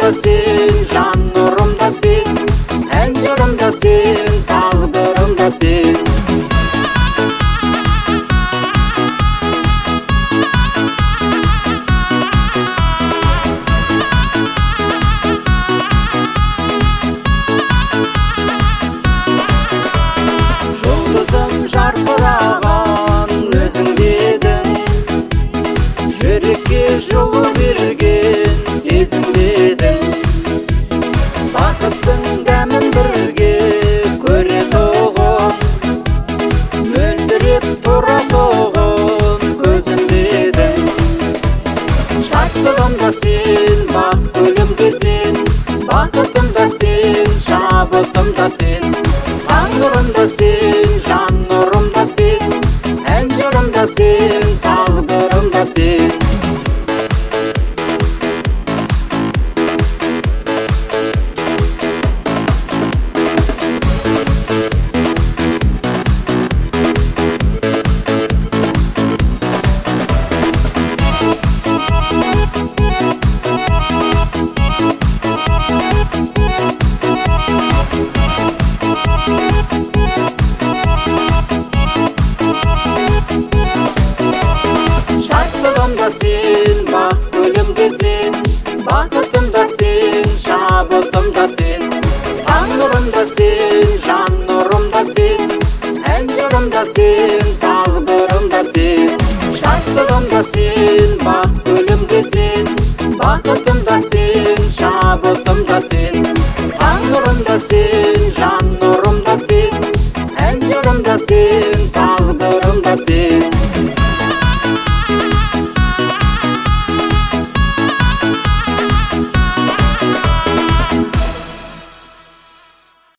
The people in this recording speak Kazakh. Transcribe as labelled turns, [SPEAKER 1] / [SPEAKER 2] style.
[SPEAKER 1] da sen, жан нурым да sen, ән жырым да sen, тағдырым да sen. Жұлдызым жарқыраған өзің едің, жүрекке жылу берген сезім едің. Бақыттың дәмін бірге көретұғын, мөлдіреп тұратұғын көзім едің. Шаттығым да сен, бақ гүлім де сен, бақытым да сен, шабытым да сен. Таң нұрым да сен, жан нұрым да сен, ән жырым да сен, тағдырым да сен. Сен, бақ гүлім де сен, бақытым да сен, шабытым да сен. Таң нұрым да сен, жан нұрым да сен, ән жырым да сен, тағдырым да сен. Шаттығым да сен, бақ гүлім де сен, бақытым да сен, шабытым да сен. Таң нұрым да сен, жан нұрым да сен, ән жырым да сен,